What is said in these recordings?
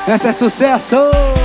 Essa é sucesso.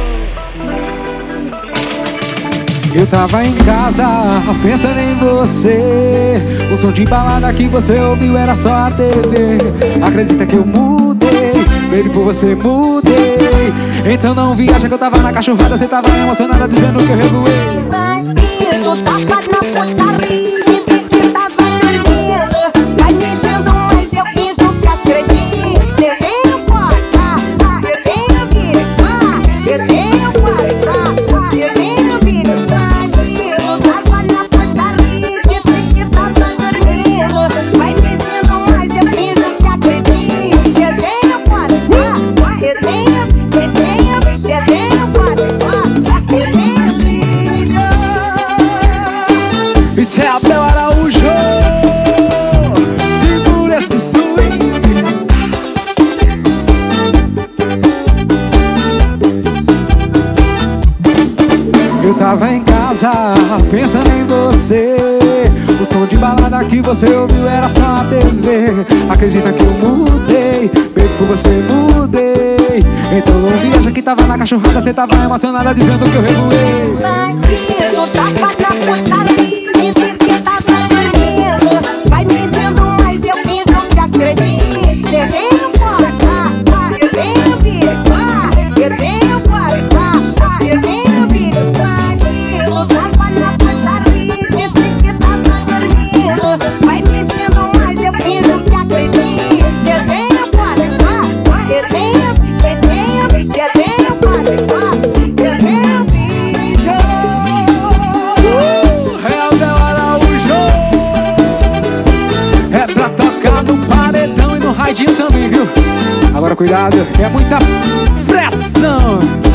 Eu tava em casa, pensando em você. O som de balada que você ouviu era só a TV. Acredita que eu mudei, baby, por você mudei. Então não viaja que eu tava na cachorrada. Você tava emocionada dizendo que eu revoei. Bandido, tava na portaria, disse que tava dormindo. Vai me dando, mas eu finjo que acredito. Eu tenho porta, eu tenho vida, eu tenho porta, eu tenho vida. Bandido, tava na portaria, disse que tava dormindo. Vai me dando, mas eu finjo que acredito. Eu tenho porta, eu tenho porta, eu tenho vida. Isso é Abel Araújo. Segura esse swing. Eu tava em casa, pensando em você. O som de balada que você ouviu era só a TV. Acredita que eu mudei, baby, por você mudei. Então não viaja que tava na cachorrada. Você tava emocionada dizendo que eu revoei. Bandido, tava na portaria, disse que tava dormindo. Vai me dando, mas eu finjo que acredito. Eu tenho porta, eu tenho vida, eu tenho porta, eu tenho vida. Bandido, tava na portaria, disse que tava dormindo. Vai me dando, mas eu finjo que acredito. Eu tenho porta, eu tenho porta, eu tenho vida. Abel Araújo. É pra tocar no paredão e no radinho também, viu? Agora cuidado, é muita pressão.